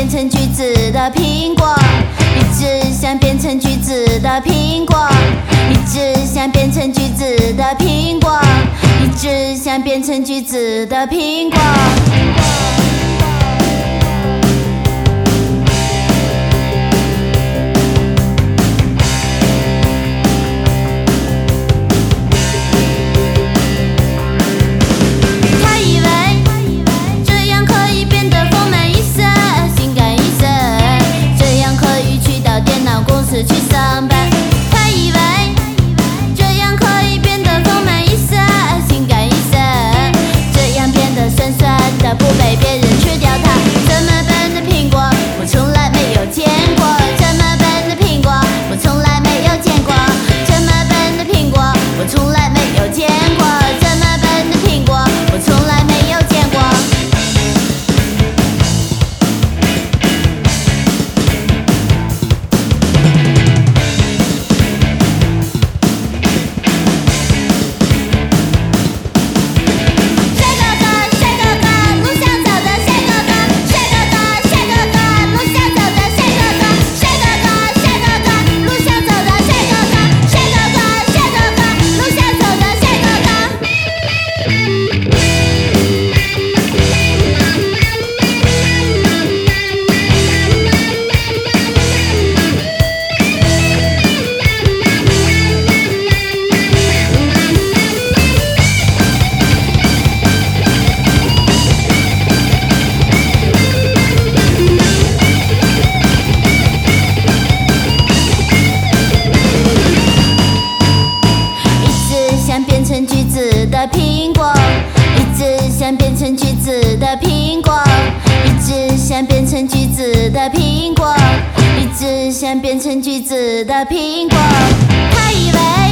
变成橘子的苹果，一直想变成橘子的苹果，一直想变成橘子的苹果，一直想变成橘子的苹果。去上班，他以为这样可以变得丰满一些，性感一些，这样变得酸酸的，不被别人吃掉它。这么笨的苹果，我从来没有见过。这么笨的苹果，我从来没有见过。这么笨的苹果，我从来没有见过。这么笨的苹果，我从来没有见过。橘子的苹果，一直想变成橘子的苹果，一直想变成橘子的苹果，一直想变成橘子的苹果。他以为